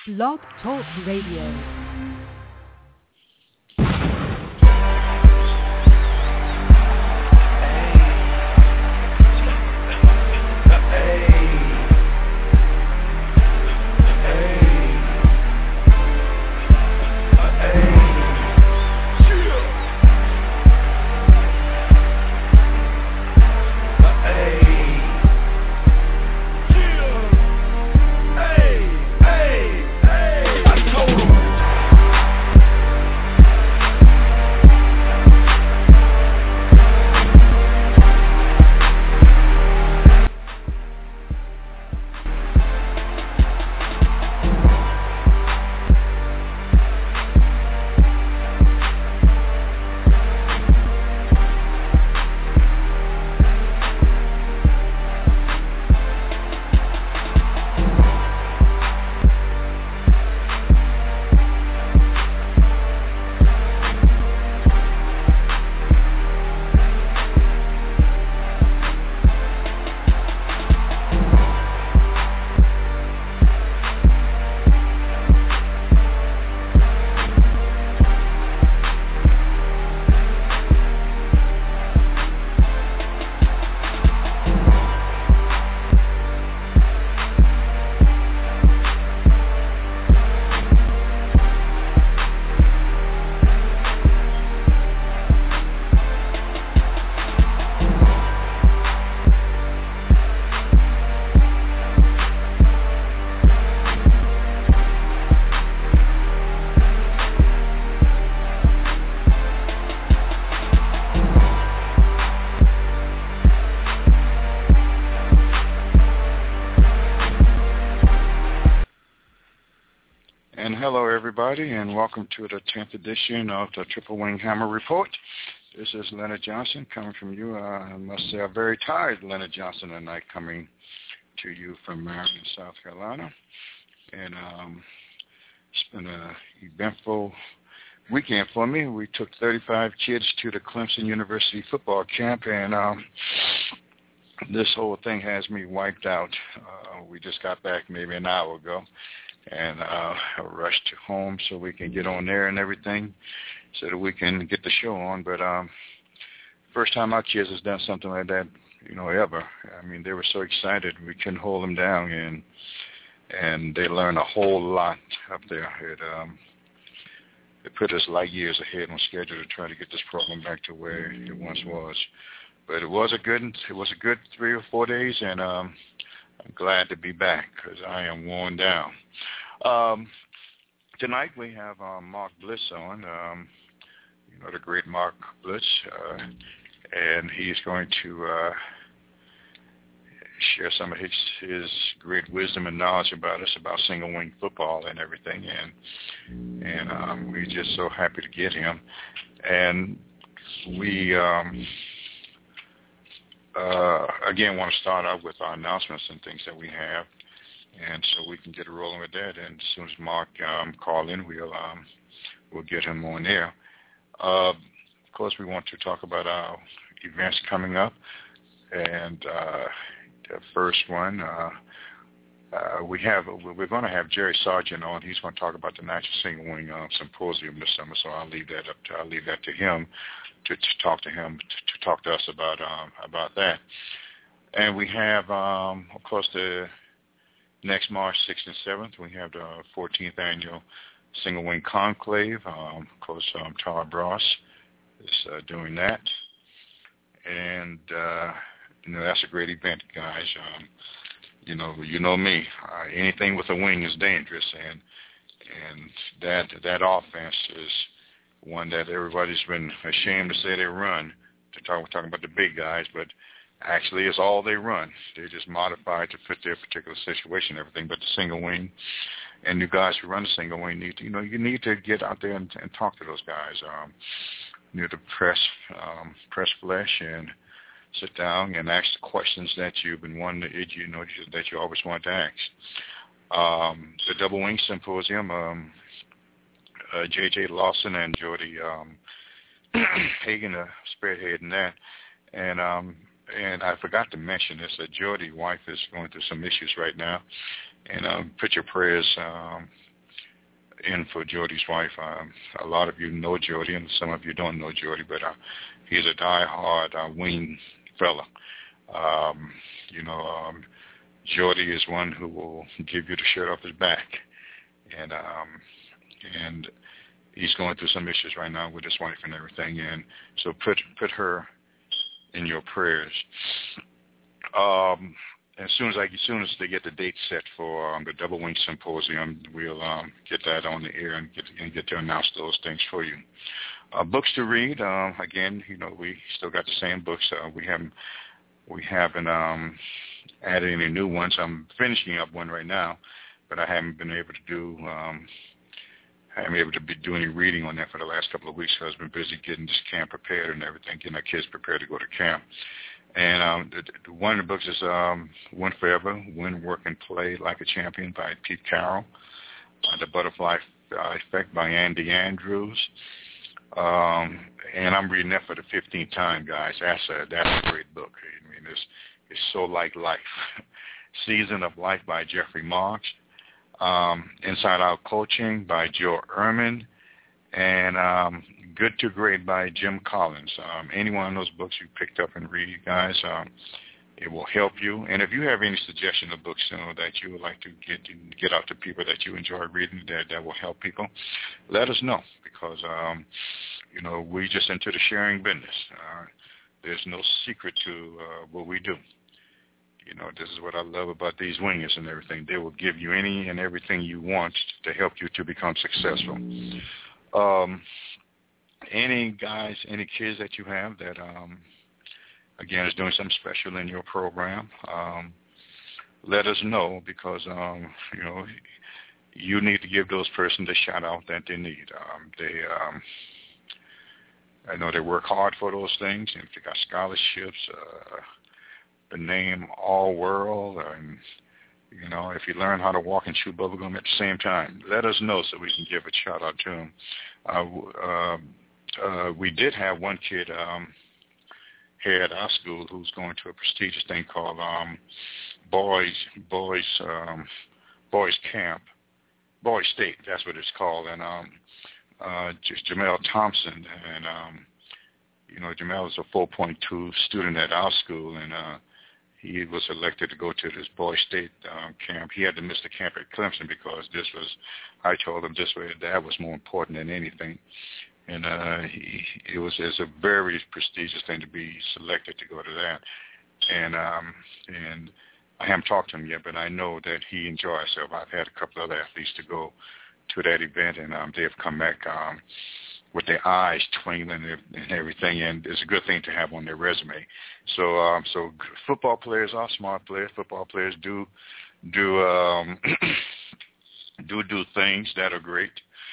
Blog Talk Radio. And welcome to the 10th edition of the Triple Wing Hammer Report. This is Leonard Johnson coming from you. I must say a very tired Leonard Johnson tonight, coming to you from Marion, South Carolina. And it's been an eventful weekend for me. We took 35 kids to the Clemson University football camp, and this whole thing has me wiped out. We just got back maybe an hour ago. And I rushed home so we can get on there and everything so that we can get the show on. But first time our kids has done something like that, ever. I mean, they were so excited. We couldn't hold them down, and they learned a whole lot up there. It put us light years ahead on schedule to try to get this program back to where it once was. But it was a good 3 or 4 days, and I'm glad to be back because I am worn down. Tonight we have Mark Bliss on, the great Mark Bliss, and he's going to share some of his great wisdom and knowledge about single wing football and everything, and we're just so happy to get him. And we again want to start out with our announcements and things that we have, and so we can get rolling with that. And as soon as Mark call in, we'll get him on air. Of course, we want to talk about our events coming up, and the first one we're going to have Jerry Sargent on. He's going to talk about the National Single Wing Symposium this summer. So I'll leave that to him to talk to us about that. And we have, of course, the next March 6th and 7th, we have the 14th annual Single Wing Conclave. Of course, Tara Bross is doing that. And, that's a great event, guys. You know me. Anything with a wing is dangerous, and that offense is one that everybody's been ashamed to say they run. We're talking about the big guys, but actually it's all they run. They just modify it to fit their particular situation and everything. But the single wing, and you guys who run the single wing need to, you need to get out there and talk to those guys. To press flesh and sit down and ask the questions that you've been wanting to, that you always want to ask. The Double Wing Symposium, J.J. Lawson and Jody Hagan are spearheading that. And I forgot to mention this, that Jody's wife is going through some issues right now. And put your prayers in for Jody's wife. A lot of you know Jody, and some of you don't know Jody, but he's a die-hard wing fella. Jody is one who will give you the shirt off his back, and he's going through some issues right now with his wife and everything, and so put her in your prayers. As soon as they get the date set for the Double Wing Symposium, we'll get that on the air and get to announce those things for you. Books to read. Again, we still got the same books. We haven't added any new ones. I'm finishing up one right now, but I haven't been able to be doing any reading on that for the last couple of weeks because I've been busy getting this camp prepared and everything, getting our kids prepared to go to camp. And one of the books is Win Forever, Win, Work, and Play Like a Champion by Pete Carroll, The Butterfly Effect by Andy Andrews. And I'm reading that for the 15th time, guys. That's a great book. I mean, it's so like life. Season of Life by Jeffrey Marks. Inside Out Coaching by Joe Ehrman. And Good to Great by Jim Collins. Any one of those books you picked up and read, guys, it will help you. And if you have any suggestion of books that you would like to get out to people that you enjoy reading that will help people, let us know because, we just into the sharing business. There's no secret to what we do. This is what I love about these wingers and everything. They will give you any and everything you want to help you to become successful. Any kids that you have that, again, is doing something special in your program, let us know because, you need to give those persons the shout-out that they need. I know they work hard for those things, and if they got scholarships, the name All World, and, if you learn how to walk and chew bubblegum at the same time, let us know so we can give a shout-out to them. We did have one kid here at our school who's going to a prestigious thing called Boys Camp, Boys State, that's what it's called, and Jamel Thompson, and Jamel is a 4.2 student at our school, and he was elected to go to this Boys State camp. He had to miss the camp at Clemson because I told him that was more important than anything. And it's a very prestigious thing to be selected to go to that. And I haven't talked to him yet, but I know that he enjoys himself. I've had a couple other athletes to go to that event, and they've come back with their eyes twinkling and everything, and it's a good thing to have on their resume. So football players are smart players. Football players do things that are great,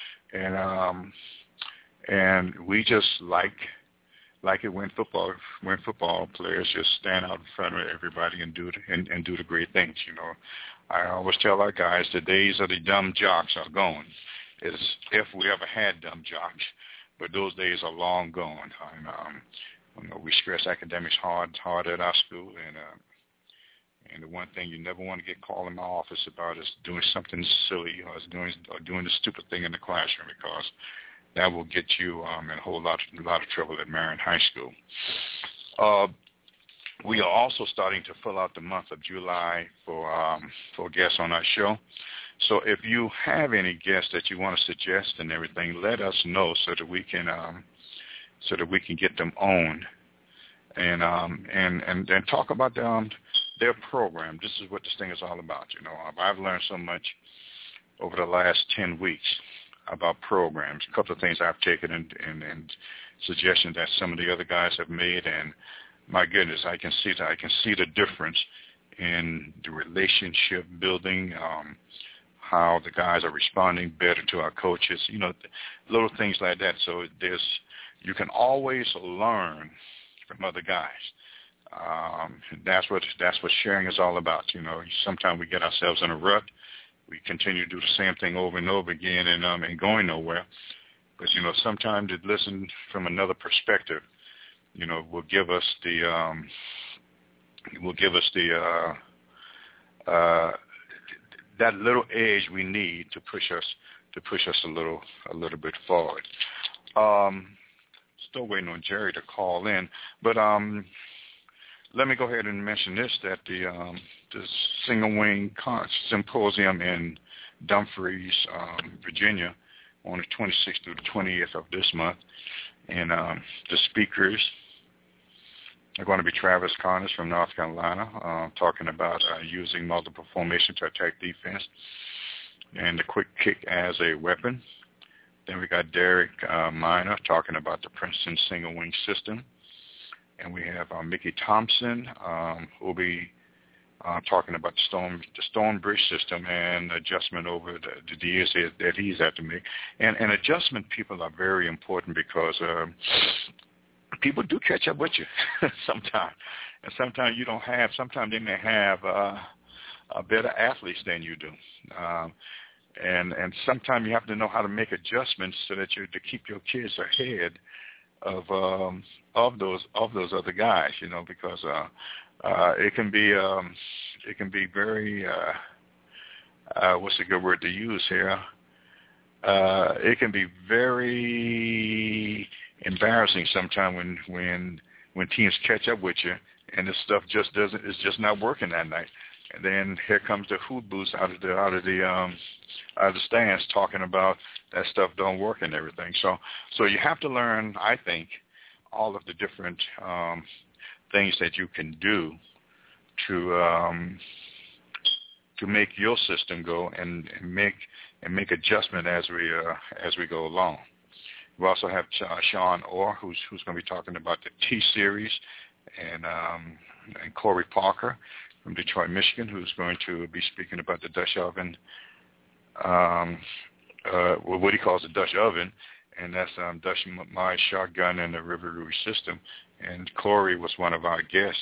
and we just like it when football players just stand out in front of everybody and do the great things. I always tell our guys the days of the dumb jocks are gone. As if we ever had dumb jocks, but those days are long gone. We stress academics hard at our school, and the one thing you never want to get called in my office about is doing something silly or doing the stupid thing in the classroom, because that will get you in a lot of trouble at Marion High School. We are also starting to fill out the month of July for guests on our show. So if you have any guests that you want to suggest and everything, let us know so that we can get them on and talk about their program. This is what this thing is all about. I've learned so much over the last 10 weeks about programs. A couple of things I've taken and suggestions that some of the other guys have made, and my goodness, I can see the difference in the relationship building, how the guys are responding better to our coaches, little things like that. So you can always learn from other guys. That's what sharing is all about. Sometimes we get ourselves in a rut. We continue to do the same thing over and over again and going nowhere. But sometimes to listen from another perspective, will give us that little edge we need to push us push us a little bit forward. Still waiting on Jerry to call in, but let me go ahead and mention this, that the Single Wing Symposium in Dumfries, Virginia, on the 26th through the 20th of this month, and the speakers are going to be Travis Connors from North Carolina, talking about using multiple formation to attack defense and the quick kick as a weapon. Then we got Derek Minor talking about the Princeton Single Wing System. And we have Mickey Thompson, who will be talking about the Stonebridge system and adjustment over the years that he's had to make. And adjustment people are very important because people do catch up with you sometimes. And sometimes you don't have, sometimes they may have better athletes than you do. And sometimes you have to know how to make adjustments so that to keep your kids ahead of those other guys, because it can be very what's a good word to use here? It can be very embarrassing sometimes when teams catch up with you and the stuff it's just not working that night. And then here comes the hoot boots out of the stands talking about that stuff don't work and everything. So you have to learn, I think, all of the different things that you can do to make your system go and make adjustment as we go along. We also have Sean Orr, who's going to be talking about the T-Series, and Corey Parker from Detroit, Michigan, who's going to be speaking about the Dutch oven, what he calls the Dutch oven, and that's Dutch My Shotgun and the River Rouge system. And Corey was one of our guests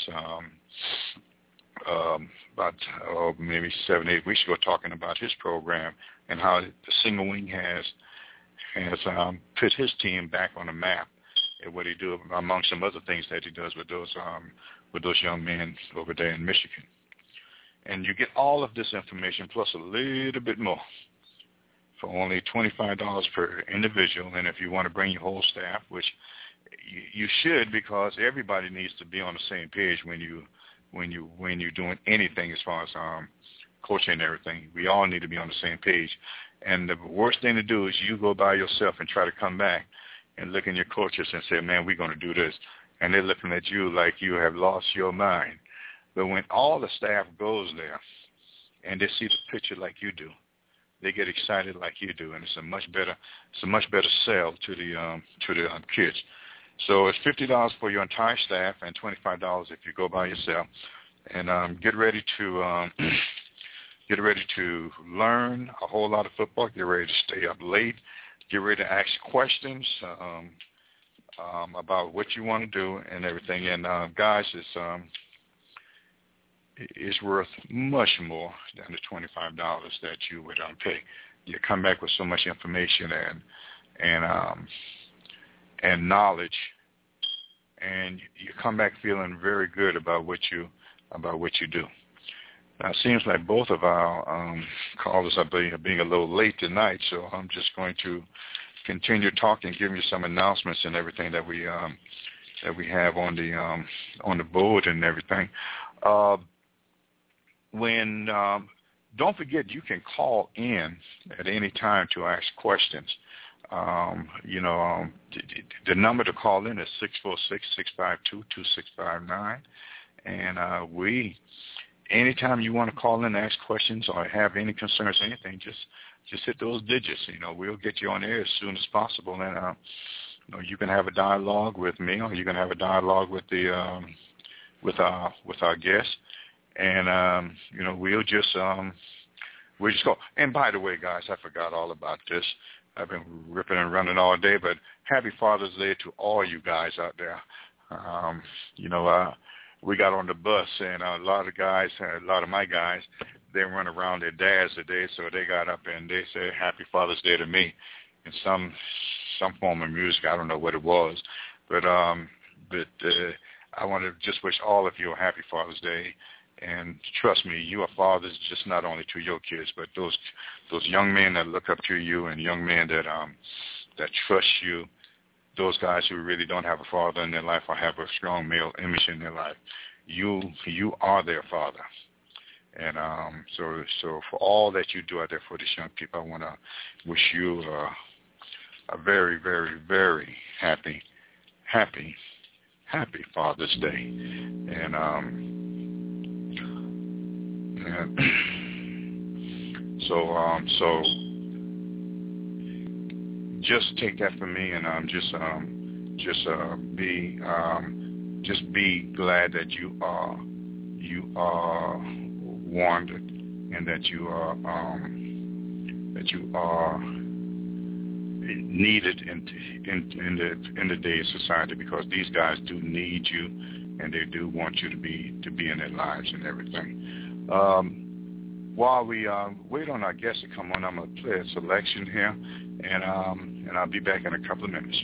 about maybe 7-8 weeks ago, talking about his program and how the Single Wing has put his team back on the map and what he do among some other things that he does with those young men over there in Michigan. And you get all of this information plus a little bit more for only $25 per individual. And if you want to bring your whole staff, which you should, because everybody needs to be on the same page when you're doing anything as far as coaching and everything. We all need to be on the same page. And the worst thing to do is you go by yourself and try to come back and look in your coaches and say, man, we're going to do this. And they're looking at you like you have lost your mind. But when all the staff goes there and they see the picture like you do, they get excited like you do, and it's a much better sell to the kids. So it's $50 for your entire staff and $25 if you go by yourself. And get ready to learn a whole lot of football. Get ready to stay up late. Get ready to ask questions about what you want to do and everything. And guys, it's worth much more than the $25 that you would pay. You come back with so much information and knowledge, and you come back feeling very good about what you do. Now, it seems like both of our callers are being a little late tonight, so I'm just going to continue talking, giving you some announcements and everything that we have on the board and everything. Don't forget, you can call in at any time to ask questions. The number to call in is 646-652-2659, and anytime you want to call in and ask questions or have any concerns or anything, just hit those digits. We'll get you on air as soon as possible, and you can have a dialogue with me, or you can have a dialogue with the with our guests. And we'll just go. And by the way, guys, I forgot all about this. I've been ripping and running all day, but happy Father's Day to all you guys out there. We got on the bus, and a lot of my guys, they run around their dads today, so they got up and they said Happy Father's Day to me in some form of music. I don't know what it was, but I want to just wish all of you a Happy Father's Day. And trust me, you are fathers just not only to your kids, but those young men that look up to you and young men that trust you, those guys who really don't have a father in their life or have a strong male image in their life. You are their father. And so for all that you do out there for these young people, I want to wish you a very, very, very happy Father's Day. And so just take that from me, and just be glad that you are warned, and that you are needed in the day of society, because these guys do need you, and they do want you to be in their lives and everything. While we wait on our guests to come on, I'm going to play a selection here, and I'll be back in a couple of minutes.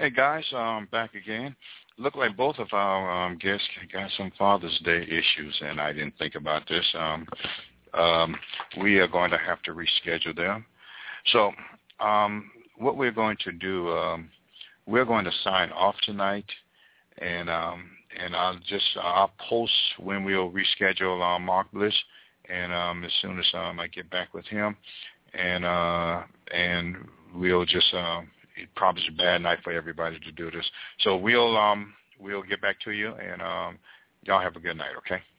Hey guys, back again. Look like both of our guests got some Father's Day issues, and I didn't think about this. We are going to have to reschedule them. So what we're going to do, we're going to sign off tonight, and I'll post when we'll reschedule Mark Bliss, and as soon as I get back with him, and we'll just it probably is a bad night for everybody to do this. So we'll get back to you, and y'all have a good night, okay?